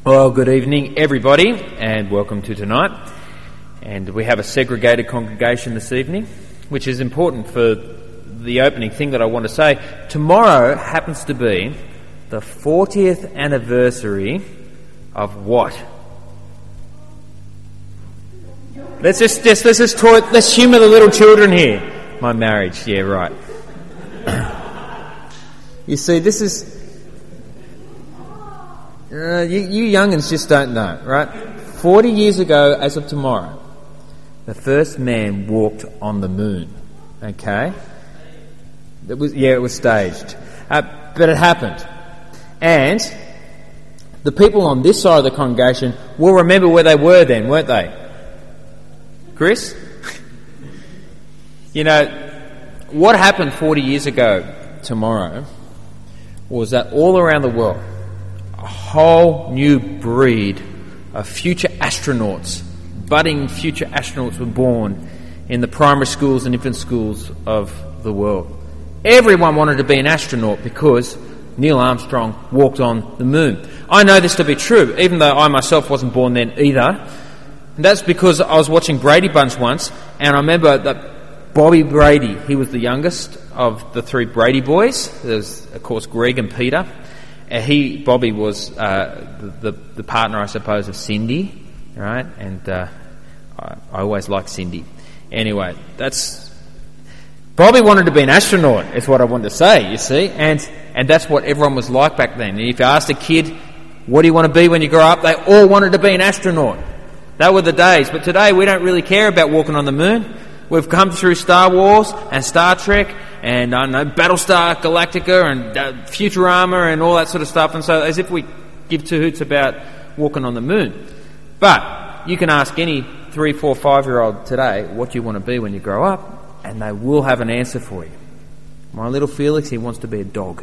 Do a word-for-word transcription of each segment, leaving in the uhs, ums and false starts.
Well, good evening, everybody, and welcome to tonight. And we have a segregated congregation this evening, which is important for the opening thing that I want to say. Tomorrow happens to be the fortieth anniversary of what? Let's just, just let's just toy, let's humour the little children here. My marriage, yeah, right. You see, this is. Uh, you, you young'uns just don't know, right? Forty years ago, as of tomorrow, the first man walked on the moon. Okay, it was yeah, it was staged, uh, but it happened, and the people on this side of the congregation will remember where they were then, weren't they? Chris, you know what happened forty years ago tomorrow was that all around the world, a whole new breed of future astronauts, budding future astronauts were born in the primary schools and infant schools of the world. Everyone wanted to be an astronaut because Neil Armstrong walked on the moon. I know this to be true, even though I myself wasn't born then either. And that's because I was watching Brady Bunch once, and I remember that Bobby Brady, he was the youngest of the three Brady boys. There's, of course, Greg and Peter. Uh, he, Bobby, was uh, the, the the partner, I suppose, of Cindy, right? And uh, I, I always liked Cindy. Anyway, that's Bobby wanted to be an astronaut, is what I wanted to say. You see, and and that's what everyone was like back then. And if you asked a kid, "What do you want to be when you grow up?" they all wanted to be an astronaut. That were the days. But today, we don't really care about walking on the moon. We've come through Star Wars and Star Trek and, I don't know, Battlestar Galactica and uh, Futurama and all that sort of stuff. And so as if we give two hoots about walking on the moon. But you can ask any three, four, five-year-old today, what do you want to be when you grow up? And they will have an answer for you. My little Felix, he wants to be a dog.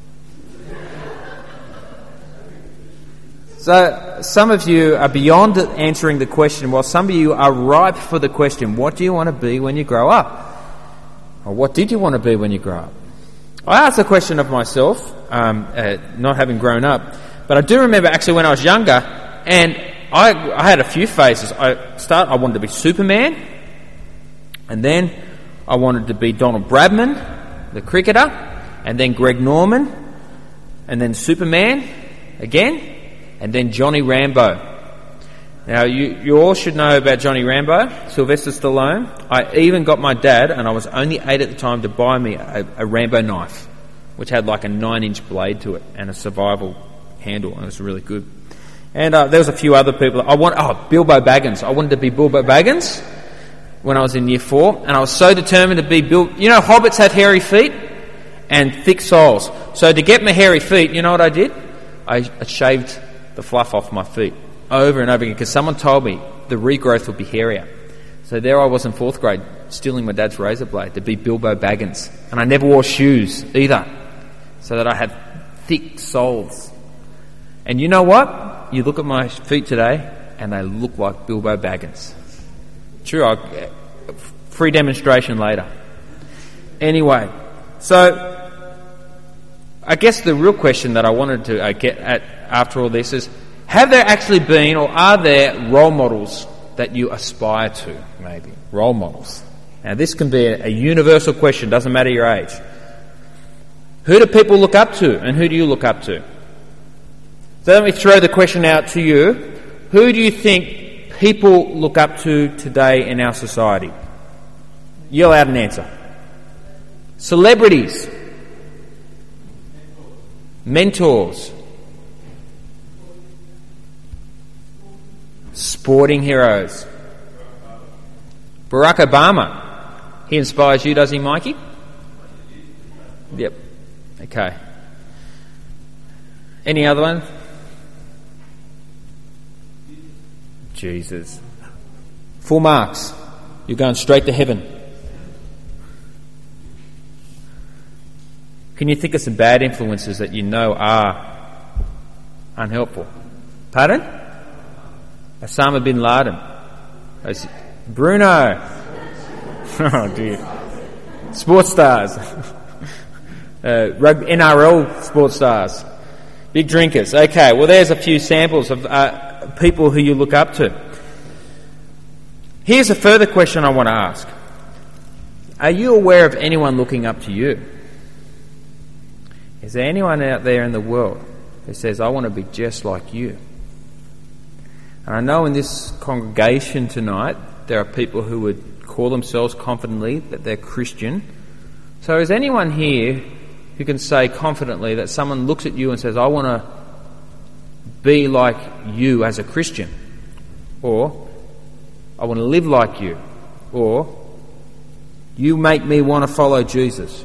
So some of you are beyond answering the question, while some of you are ripe for the question, what do you want to be when you grow up? Or what did you want to be when you grow up? I asked the question of myself, um, uh, not having grown up, but I do remember actually when I was younger, and I, I had a few phases. I start, I wanted to be Superman, and then I wanted to be Donald Bradman, the cricketer, and then Greg Norman, and then Superman again, and then Johnny Rambo. Now, you, you all should know about Johnny Rambo, Sylvester Stallone. I even got my dad, and I was only eight at the time, to buy me a, a Rambo knife, which had like a nine-inch blade to it and a survival handle, and it was really good. And uh, there was a few other people. I want oh Bilbo Baggins. I wanted to be Bilbo Baggins when I was in year four, and I was so determined to be Bill. You know, hobbits have hairy feet and thick soles. So to get my hairy feet, you know what I did? I, I shaved the fluff off my feet over and over again because someone told me the regrowth would be hairier. So there I was in fourth grade, stealing my dad's razor blade to be Bilbo Baggins. And I never wore shoes either, so that I had thick soles. And you know what? You look at my feet today and they look like Bilbo Baggins. True, I'll, free demonstration later. Anyway, so I guess the real question that I wanted to uh, get at after all this is, have there actually been, or are there role models that you aspire to, maybe? Role models. Now, this can be a, a universal question, doesn't matter your age. Who do people look up to, and who do you look up to? So let me throw the question out to you. Who do you think people look up to today in our society? Yell out an answer. Celebrities. Mentors. Sporting heroes. Barack Obama. He inspires you, does he, Mikey? Yep. Okay. Any other one? Jesus. Full marks. You're going straight to heaven. Can you think of some bad influences that you know are unhelpful? Pardon? Osama bin Laden. Bruno. Oh dear. Sports stars. uh, rugby, N R L sports stars. Big drinkers. Okay, well there's a few samples of uh, people who you look up to. Here's a further question I want to ask. Are you aware of anyone looking up to you? Is there anyone out there in the world who says, I want to be just like you? And I know in this congregation tonight there are people who would call themselves confidently that they're Christian. So is anyone here who can say confidently that someone looks at you and says, I want to be like you as a Christian, or I want to live like you, or you make me want to follow Jesus?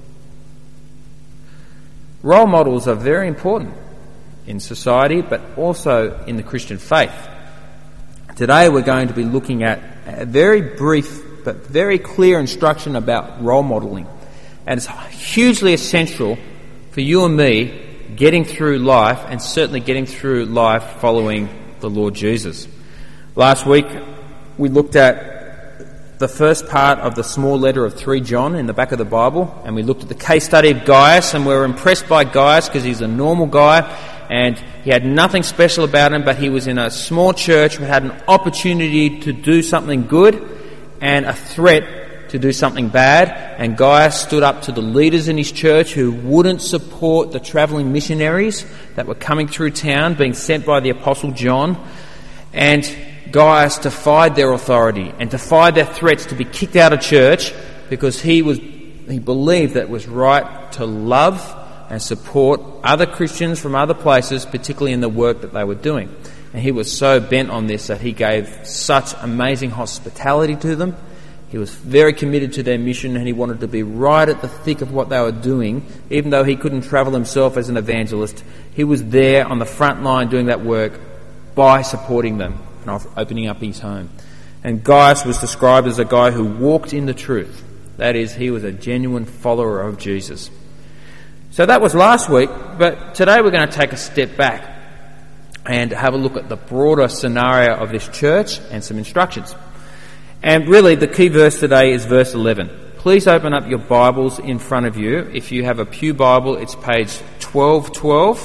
Role models are very important in society, but also in the Christian faith. Today we're going to be looking at a very brief but very clear instruction about role modelling. And it's hugely essential for you and me getting through life, and certainly getting through life following the Lord Jesus. Last week we looked at the first part of the small letter of First John in the back of the Bible, and we looked at the case study of Gaius, and we were impressed by Gaius because he's a normal guy and he had nothing special about him, but he was in a small church who had an opportunity to do something good and a threat to do something bad, and Gaius stood up to the leaders in his church who wouldn't support the travelling missionaries that were coming through town being sent by the Apostle John, and Gaius defied their authority and defied their threats to be kicked out of church because he was he believed that it was right to love and support other Christians from other places, particularly in the work that they were doing. And he was so bent on this that he gave such amazing hospitality to them. He was very committed to their mission, and he wanted to be right at the thick of what they were doing. Even though he couldn't travel himself as an evangelist, he was there on the front line doing that work by supporting them and opening up his home. And Gaius was described as a guy who walked in the truth. That is, he was a genuine follower of Jesus. So that was last week, but today we're going to take a step back and have a look at the broader scenario of this church and some instructions. And really the key verse today is verse eleven. Please open up your Bibles in front of you. If you have a Pew Bible, it's page twelve twelve.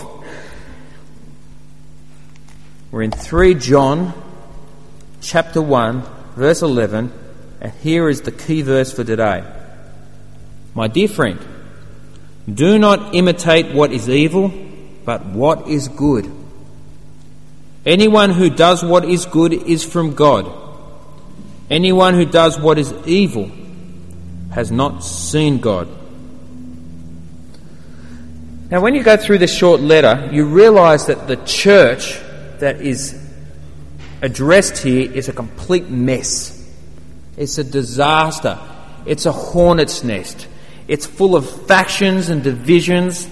We're in First John chapter one, verse eleven, and here is the key verse for today. My dear friend, do not imitate what is evil, but what is good. Anyone who does what is good is from God. Anyone who does what is evil has not seen God. Now, when you go through this short letter, you realise that the church that is addressed here is a complete mess. It's a disaster. It's a hornet's nest. It's full of factions and divisions,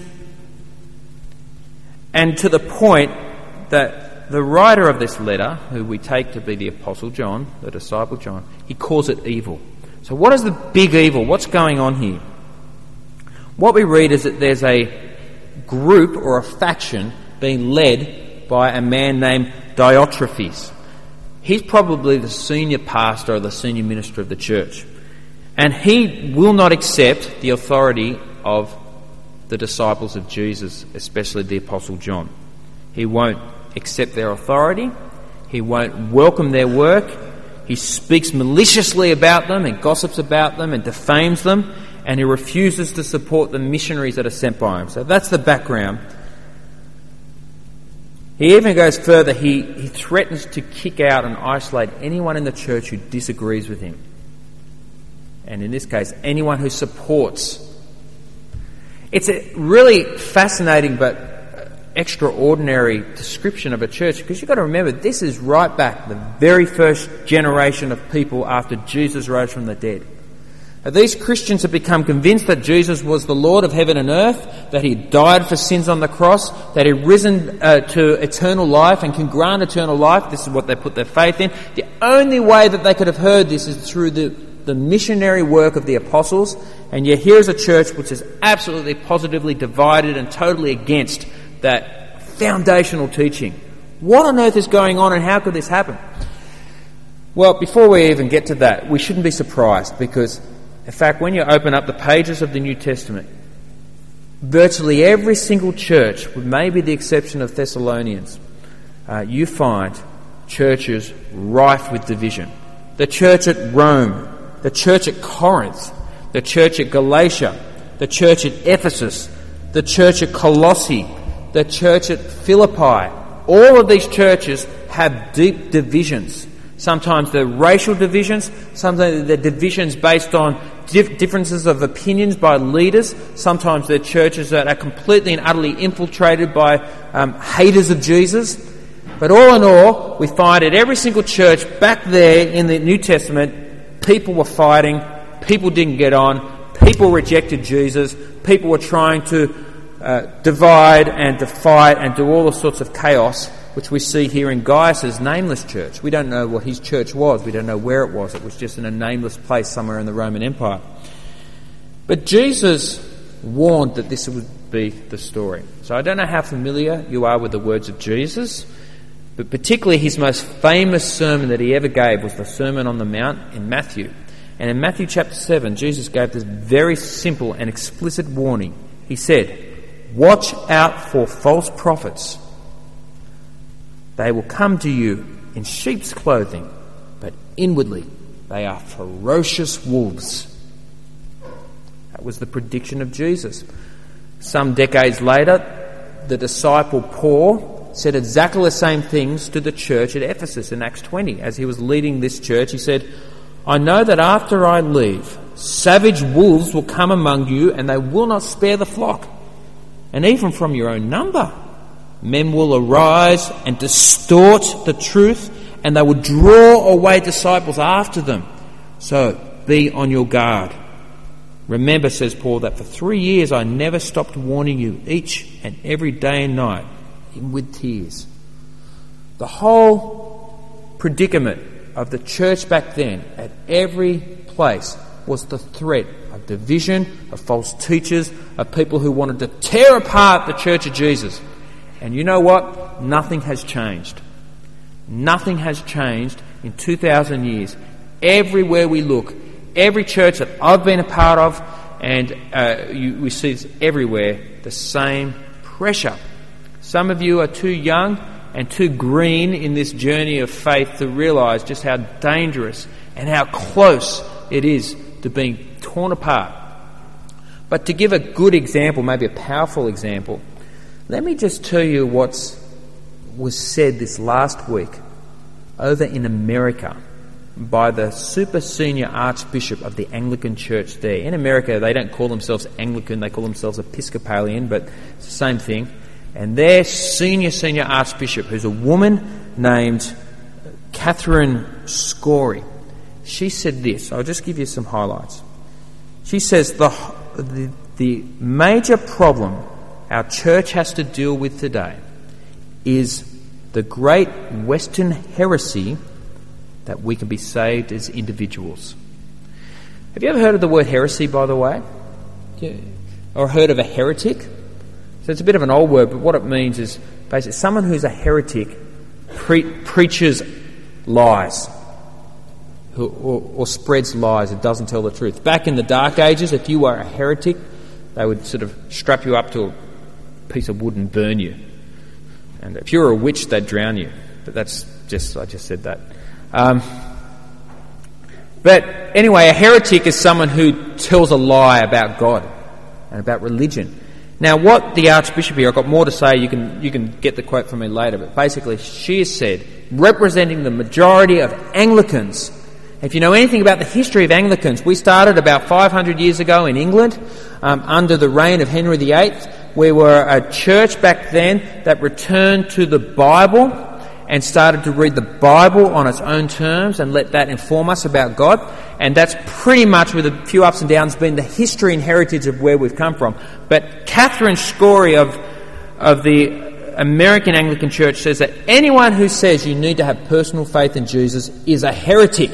and to the point that the writer of this letter, who we take to be the Apostle John, the disciple John, he calls it evil. So what is the big evil? What's going on here? What we read is that there's a group or a faction being led by a man named Diotrephes. He's probably the senior pastor or the senior minister of the church. And he will not accept the authority of the disciples of Jesus, especially the Apostle John. He won't accept their authority. He won't welcome their work. He speaks maliciously about them and gossips about them and defames them, and he refuses to support the missionaries that are sent by him. So that's the background. He even goes further. He, he threatens to kick out and isolate anyone in the church who disagrees with him. And in this case, anyone who supports. It's a really fascinating but extraordinary description of a church, because you've got to remember, this is right back the very first generation of people after Jesus rose from the dead. Now, these Christians have become convinced that Jesus was the Lord of heaven and earth, that he died for sins on the cross, that he risen uh, to eternal life and can grant eternal life. This is what they put their faith in. The only way that they could have heard this is through the the missionary work of the apostles, and yet here is a church which is absolutely positively divided and totally against that foundational teaching. What on earth is going on, and how could this happen? Well, before we even get to that, we shouldn't be surprised, because in fact when you open up the pages of the New Testament, virtually every single church, with maybe the exception of Thessalonians, uh, you find churches rife with division. The church at Rome, the church at Corinth, the church at Galatia, the church at Ephesus, the church at Colossae, the church at Philippi. All of these churches have deep divisions. Sometimes they're racial divisions, sometimes they're divisions based on dif- differences of opinions by leaders, sometimes they're churches that are completely and utterly infiltrated by um, haters of Jesus. But all in all, we find at every single church back there in the New Testament, people were fighting, people didn't get on, people rejected Jesus, people were trying to uh, divide and to fight and do all the sorts of chaos, which we see here in Gaius' nameless church. We don't know what his church was. We don't know where it was. It was just in a nameless place somewhere in the Roman Empire. But Jesus warned that this would be the story. So I don't know how familiar you are with the words of Jesus, but particularly his most famous sermon that he ever gave was the Sermon on the Mount in Matthew. And in Matthew chapter seven, Jesus gave this very simple and explicit warning. He said, "Watch out for false prophets. They will come to you in sheep's clothing, but inwardly they are ferocious wolves." That was the prediction of Jesus. Some decades later, the disciple Paul said exactly the same things to the church at Ephesus in Acts twenty. As he was leading this church, he said, "I know that after I leave, savage wolves will come among you, and they will not spare the flock. And even from your own number, men will arise and distort the truth, and they will draw away disciples after them. So be on your guard. Remember," says Paul, "that for three years I never stopped warning you each and every day and night, even with tears." The whole predicament of the church back then at every place was the threat of division, of false teachers, of people who wanted to tear apart the church of Jesus. And you know what? Nothing has changed. Nothing has changed in two thousand years. Everywhere we look, every church that I've been a part of, and uh, you, we see this everywhere, the same pressure. Some of you are too young and too green in this journey of faith to realise just how dangerous and how close it is to being torn apart. But to give a good example, maybe a powerful example, let me just tell you what was said this last week over in America by the super senior archbishop of the Anglican Church there. In America, they don't call themselves Anglican, they call themselves Episcopalian, but it's the same thing. And their senior, senior archbishop, who's a woman named Catherine Scory, she said this. I'll just give you some highlights. She says, the, the, the major problem our church has to deal with today is the great Western heresy that we can be saved as individuals. Have you ever heard of the word heresy, by the way? Yeah. Or heard of a heretic? So it's a bit of an old word, but what it means is basically someone who's a heretic pre- preaches lies who, or, or spreads lies and doesn't tell the truth. Back in the Dark Ages, if you were a heretic, they would sort of strap you up to a piece of wood and burn you. And if you were a witch, they'd drown you. But that's just, I just said that. Um, but anyway, a heretic is someone who tells a lie about God and about religion. Now, what the Archbishop here, I've got more to say, you can you can get the quote from me later, but basically she has said, representing the majority of Anglicans, if you know anything about the history of Anglicans, we started about five hundred years ago in England um, under the reign of Henry the Eighth. We were a church back then that returned to the Bible and started to read the Bible on its own terms and let that inform us about God. And that's pretty much, with a few ups and downs, been the history and heritage of where we've come from. But Catherine Scory of, of the American Anglican Church says that anyone who says you need to have personal faith in Jesus is a heretic.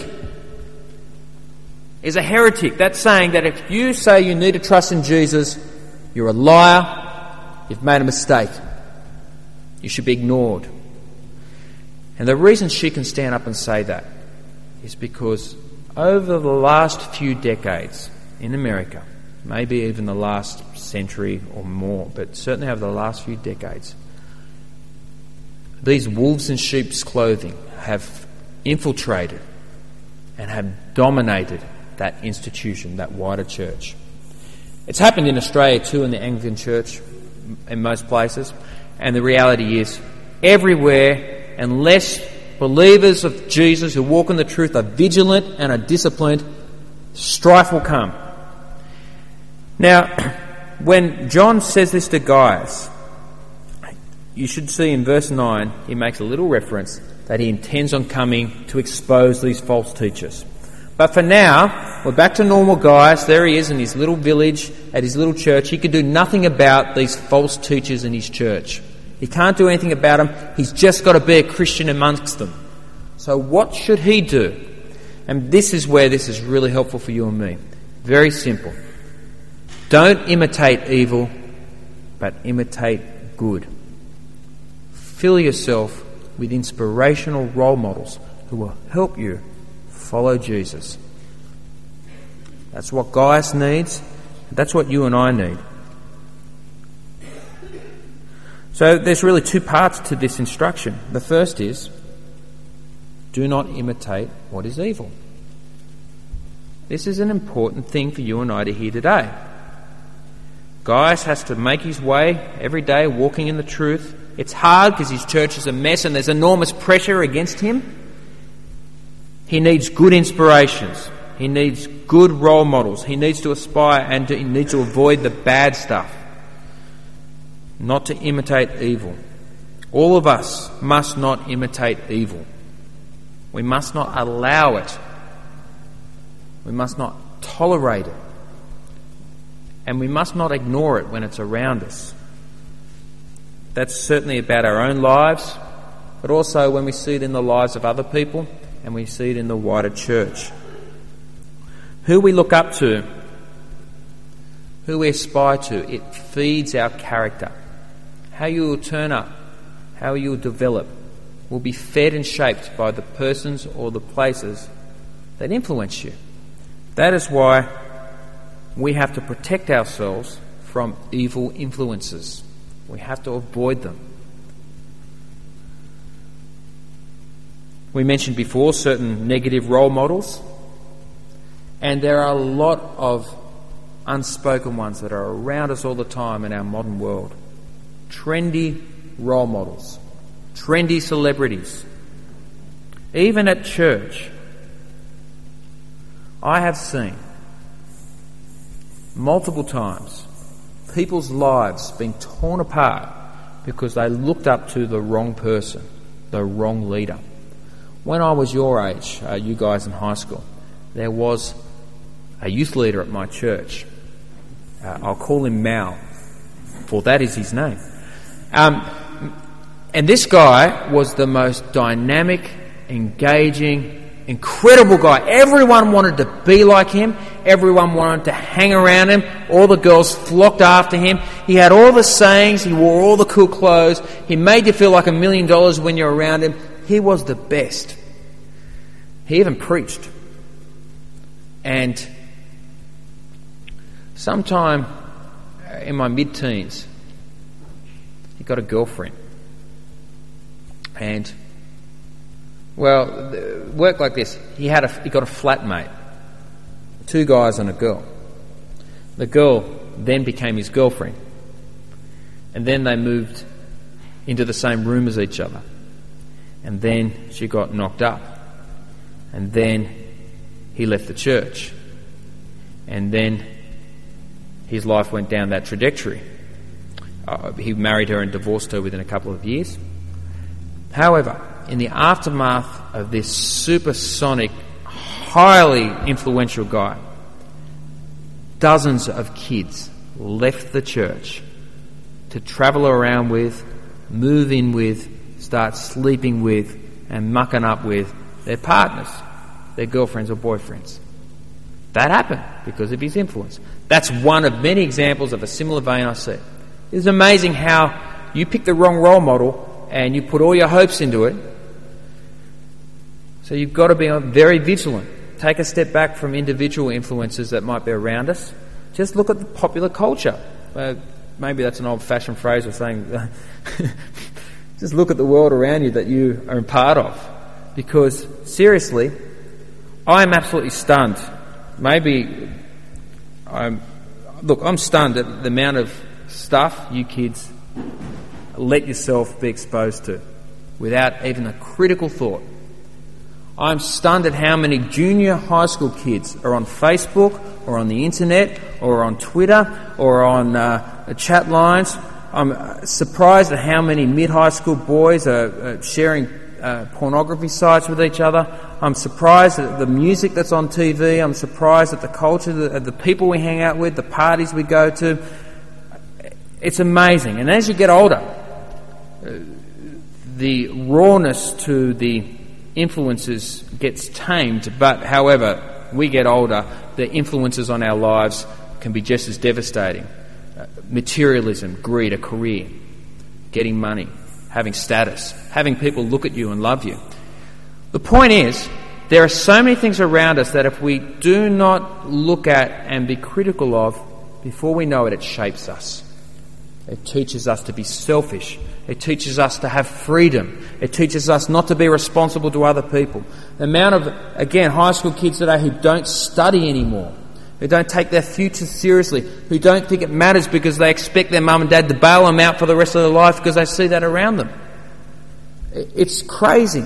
Is a heretic. That's saying that if you say you need to trust in Jesus, you're a liar, you've made a mistake. You should be ignored. And the reason she can stand up and say that is because over the last few decades in America, maybe even the last century or more, but certainly over the last few decades, these wolves in sheep's clothing have infiltrated and have dominated that institution, that wider church. It's happened in Australia too, in the Anglican Church, in most places, and the reality is, everywhere, unless believers of Jesus who walk in the truth are vigilant and are disciplined, strife will come. Now, when John says this to Gaius, you should see in verse nine, he makes a little reference that he intends on coming to expose these false teachers. But for now, we're back to normal Gaius. There he is in his little village, at his little church. He can do nothing about these false teachers in his church. He can't do anything about them. He's just got to be a Christian amongst them. So what should he do? And this is where this is really helpful for you and me. Very simple. Don't imitate evil, but imitate good. Fill yourself with inspirational role models who will help you follow Jesus. That's what Gaius needs. That's what you and I need. So there's really two parts to this instruction. The first is, do not imitate what is evil. This is an important thing for you and I to hear today. Gaius has to make his way every day walking in the truth. It's hard because his church is a mess and there's enormous pressure against him. He needs good inspirations. He needs good role models. He needs to aspire and to, he needs to avoid the bad stuff. Not to imitate evil. All of us must not imitate evil. We must not allow it. We must not tolerate it. And we must not ignore it when it's around us. That's certainly about our own lives, but also when we see it in the lives of other people and we see it in the wider church. Who we look up to, who we aspire to, it feeds our character. How you will turn up, how you will develop, will be fed and shaped by the persons or the places that influence you. That is why we have to protect ourselves from evil influences. We have to avoid them. We mentioned before certain negative role models, and there are a lot of unspoken ones that are around us all the time in our modern world. Trendy role models, trendy celebrities. Even at church, I have seen multiple times people's lives being torn apart because they looked up to the wrong person, the wrong leader. When I was your age, uh, you guys in high school, there was a youth leader at my church. Uh, I'll call him Mal, for that is his name. Um, and this guy was the most dynamic, engaging, incredible guy. Everyone wanted to be like him. Everyone wanted to hang around him. All the girls flocked after him. He had all the sayings. He wore all the cool clothes. He made you feel like a million dollars when you're around him. He was the best. He even preached. And sometime in my mid-teens, he got a girlfriend. And, well, it worked like this. He had a, he got a flatmate. Two guys and a girl. The girl then became his girlfriend. And then they moved into the same room as each other. And then she got knocked up. And then he left the church. And then his life went down that trajectory. Uh, he married her and divorced her within a couple of years. However, in the aftermath of this supersonic, highly influential guy, dozens of kids left the church to travel around with, move in with, start sleeping with, and mucking up with their partners, their girlfriends or boyfriends. That happened because of his influence. That's one of many examples of a similar vein I see. It's amazing how you pick the wrong role model and you put all your hopes into it. So you've got to be very vigilant. Take a step back from individual influences that might be around us, Just look at the popular culture. Uh, maybe that's an old-fashioned phrase of saying, just look at the world around you that you are a part of. Because, seriously, I am absolutely stunned. Maybe, I'm, look, I'm stunned at the amount of stuff you kids let yourself be exposed to without even a critical thought. I'm stunned at how many junior high school kids are on Facebook or on the internet or on Twitter or on uh, chat lines. I'm surprised at how many mid-high school boys are uh, sharing uh, pornography sites with each other. I'm surprised at the music that's on T V. I'm surprised at the culture, the, the people we hang out with, the parties we go to. It's amazing. And as you get older, uh, the rawness to the influences gets tamed, but however we get older, the influences on our lives can be just as devastating. Uh, materialism, greed, a career, getting money, having status, having people look at you and love you. The point is, there are so many things around us that if we do not look at and be critical of, before we know it, it shapes us. It teaches us to be selfish. It teaches us to have freedom. It teaches us not to be responsible to other people. The amount of, again, high school kids today who don't study anymore, who don't take their future seriously, who don't think it matters because they expect their mum and dad to bail them out for the rest of their life because they see that around them. It's crazy.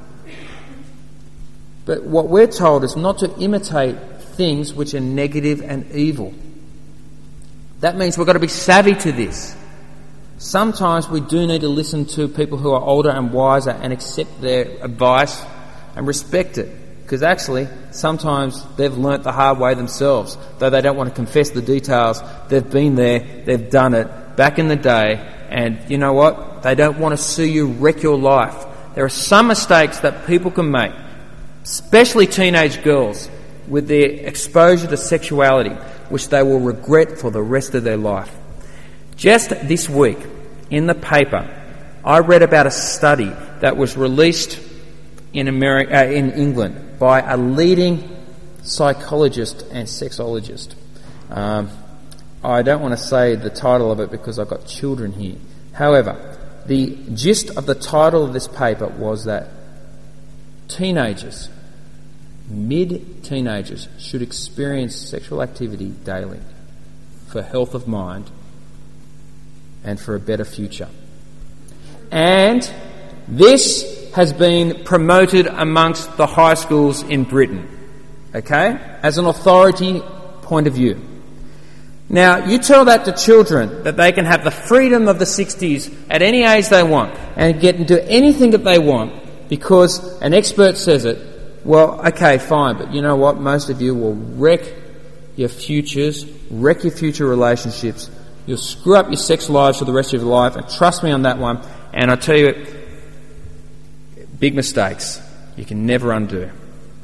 But what we're told is not to imitate things which are negative and evil. That means we've got to be savvy to this. Sometimes we do need to listen to people who are older and wiser and accept their advice and respect it. Because actually, sometimes they've learnt the hard way themselves. Though they don't want to confess the details, they've been there, they've done it back in the day, and you know what? They don't want to see you wreck your life. There are some mistakes that people can make, especially teenage girls, with their exposure to sexuality, which they will regret for the rest of their life. Just this week, in the paper, I read about a study that was released in America, uh, in England, by a leading psychologist and sexologist. Um, I don't want to say the title of it because I've got children here. However, the gist of the title of this paper was that teenagers, mid-teenagers, should experience sexual activity daily for health of mind and for a better future. And this has been promoted amongst the high schools in Britain, okay, as an authority point of view. Now, you tell that to children, that they can have the freedom of the sixties at any age they want and get into anything that they want because an expert says it. Well, okay, fine, but you know what? Most of you will wreck your futures, wreck your future relationships. You'll screw up your sex lives for the rest of your life, and trust me on that one. And I tell you, big mistakes you can never undo.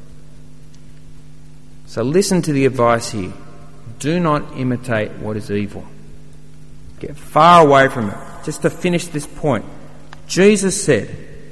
So listen to the advice here. Do not imitate what is evil. Get far away from it. Just to finish this point, Jesus said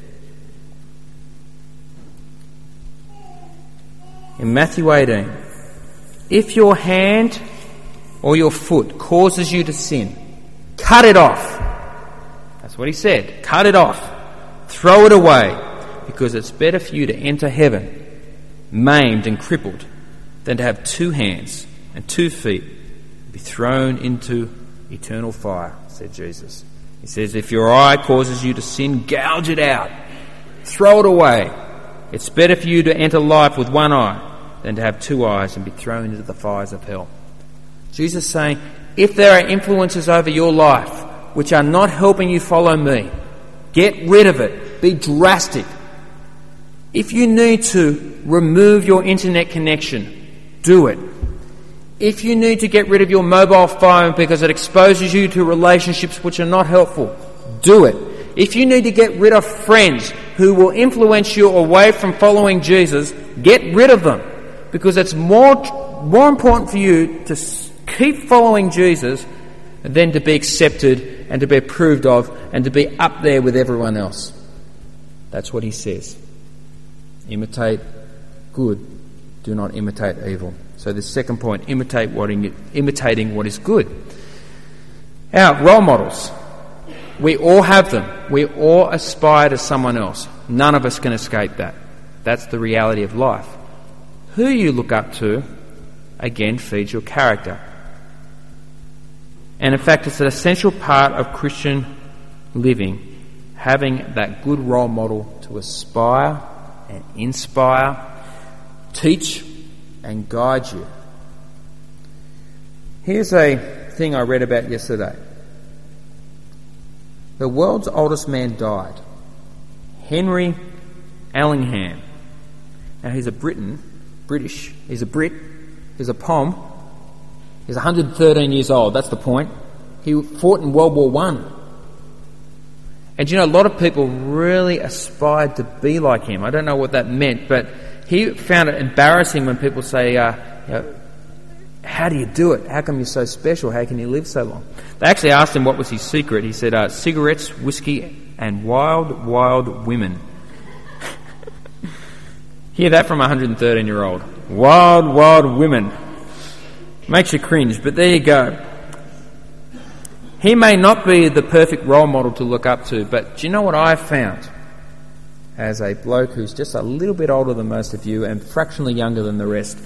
in Matthew eighteen, if your hand or your foot causes you to sin, cut it off. That's what he said. Cut it off. Throw it away, because it's better for you to enter heaven maimed and crippled than to have two hands and two feet and be thrown into eternal fire, said Jesus. He says, if your eye causes you to sin, gouge it out. Throw it away. It's better for you to enter life with one eye than to have two eyes and be thrown into the fires of hell. Jesus is saying, if there are influences over your life which are not helping you follow me, get rid of it. Be drastic. If you need to remove your internet connection, do it. If you need to get rid of your mobile phone because it exposes you to relationships which are not helpful, do it. If you need to get rid of friends who will influence you away from following Jesus, get rid of them. Because it's more, more important for you to keep following Jesus than to be accepted and to be approved of and to be up there with everyone else. That's what he says. Imitate good. Do not imitate evil. So the second point, imitate what in, imitating what is good. Our role models. We all have them. We all aspire to someone else. None of us can escape that. That's the reality of life. Who you look up to, again, feeds your character. And in fact, it's an essential part of Christian living, having that good role model to aspire and inspire, teach and guide you. Here's a thing I read about yesterday. The world's oldest man died. Henry Allingham. Now he's a Briton, British, he's a Brit, he's a Pom. He's one hundred thirteen years old, that's the point. He fought in World War One. And you know, a lot of people really aspired to be like him. I don't know what that meant, but he found it embarrassing when people say, uh, you know, how do you do it? How come you're so special? How can you live so long? They actually asked him what was his secret. He said, uh, cigarettes, whiskey, and wild, wild women. Hear that from a one hundred thirteen-year-old. Wild, wild women. Makes you cringe, but there you go. He may not be the perfect role model to look up to, but do you know what I've found? As a bloke who's just a little bit older than most of you and fractionally younger than the rest,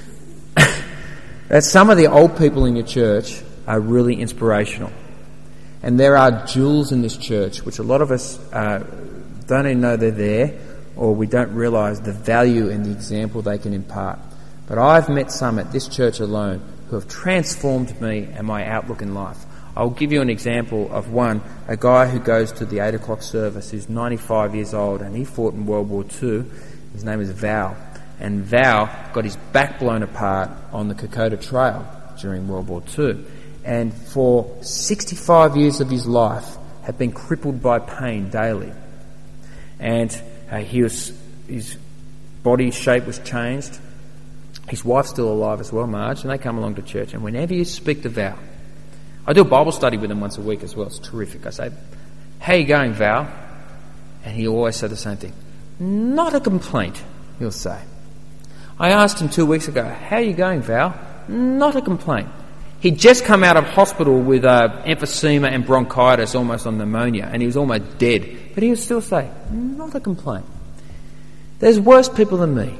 that some of the old people in your church are really inspirational. And there are jewels in this church, which a lot of us uh, don't even know they're there, or we don't realise the value and the example they can impart. But I've met some at this church alone who have transformed me and my outlook in life. I'll give you an example of one, a guy who goes to the eight o'clock service who's ninety-five years old and he fought in World War Two. His name is Val. And Val got his back blown apart on the Kokoda Trail during World War Two. And for sixty-five years of his life had been crippled by pain daily. And uh, he was, his body shape was changed. His wife's still alive as well, Marge, and they come along to church. And whenever you speak to Val, I do a Bible study with him once a week as well. It's terrific. I say, how you going, Val? And he always said the same thing. Not a complaint, he'll say. I asked him two weeks ago, how are you going, Val? Not a complaint. He'd just come out of hospital with uh, emphysema and bronchitis, almost on pneumonia, and he was almost dead. But he would still say, not a complaint. There's worse people than me.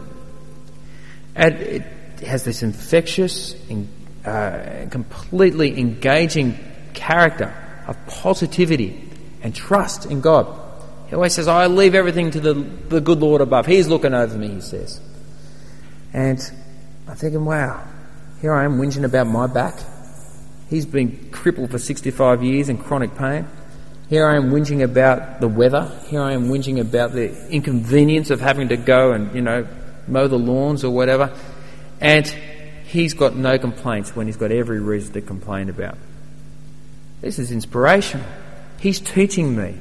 And it has this infectious, uh, completely engaging character of positivity and trust in God. He always says, I leave everything to the, the good Lord above. He's looking over me, he says. And I'm thinking, wow, here I am whinging about my back. He's been crippled for sixty-five years in chronic pain. Here I am whinging about the weather. Here I am whinging about the inconvenience of having to go and, you know, mow the lawns or whatever. And he's got no complaints when he's got every reason to complain about. This is inspirational. He's teaching me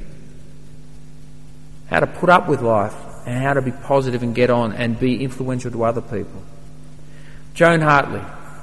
how to put up with life and how to be positive and get on and be influential to other people. Joan Hartley.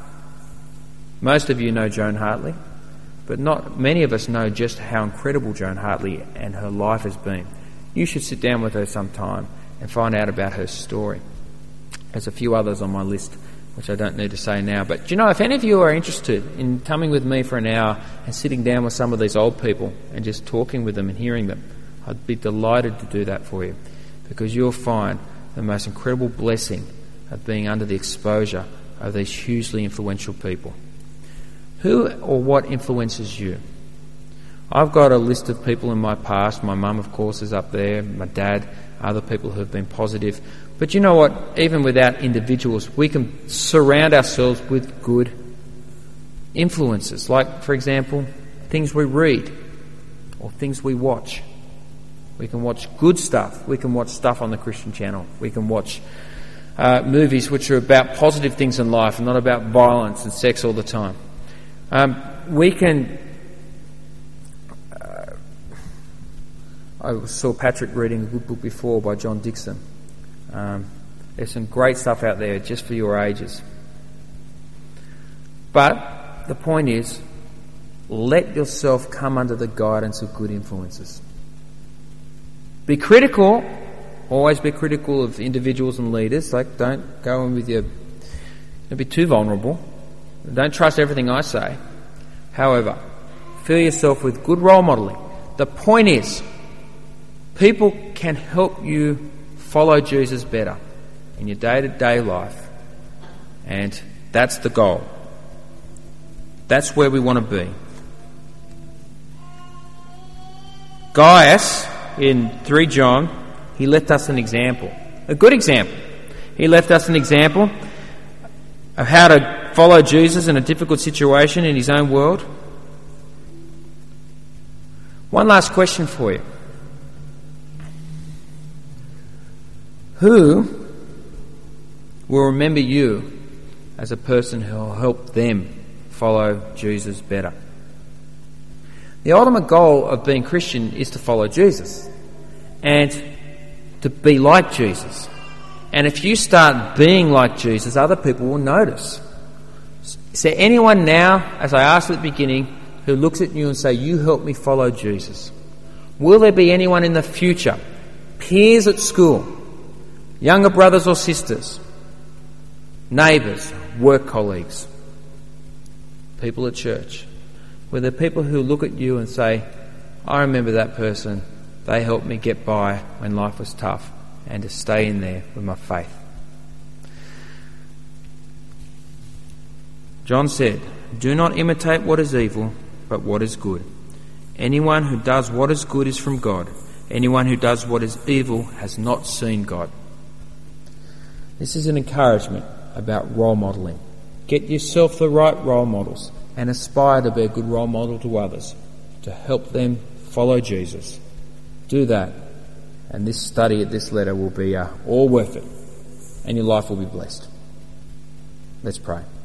Most of you know Joan Hartley, but not many of us know just how incredible Joan Hartley and her life has been. You should sit down with her sometime and find out about her story. There's a few others on my list which I don't need to say now. But do you know, if any of you are interested in coming with me for an hour and sitting down with some of these old people and just talking with them and hearing them, I'd be delighted to do that for you, because you'll find the most incredible blessing of being under the exposure of these hugely influential people. Who or what influences you? I've got a list of people in my past. My mum, of course, is up there, my dad, other people who have been positive. But you know what? Even without individuals, we can surround ourselves with good influences. Like, for example, things we read or things we watch. We can watch good stuff. We can watch stuff on the Christian Channel. We can watch uh, movies which are about positive things in life and not about violence and sex all the time. Um, we can... Uh, I saw Patrick reading a good book before by John Dixon. Um, there's some great stuff out there just for your ages. But the point is, let yourself come under the guidance of good influences. Be critical. Always be critical of individuals and leaders. Like, don't go in with your Don't be too vulnerable. Don't trust everything I say. However, fill yourself with good role modelling. The point is, people can help you follow Jesus better in your day-to-day life. And that's the goal. That's where we want to be. Gaius, in Three John, he left us an example. A good example. He left us an example of how to follow Jesus in a difficult situation in his own world. One last question for you. Who will remember you as a person who will help them follow Jesus better? The ultimate goal of being Christian is to follow Jesus and to be like Jesus. And if you start being like Jesus, other people will notice. Is there anyone now, as I asked at the beginning, who looks at you and say, you help me follow Jesus? Will there be anyone in the future, peers at school, younger brothers or sisters, neighbours, work colleagues, people at church? Were there people who look at you and say, I remember that person, they helped me get by when life was tough and to stay in there with my faith? John said, do not imitate what is evil, but what is good. Anyone who does what is good is from God. Anyone who does what is evil has not seen God. This is an encouragement about role modelling. Get yourself the right role models and aspire to be a good role model to others, to help them follow Jesus. Do that, and this study at this letter will be uh, all worth it, and your life will be blessed. Let's pray.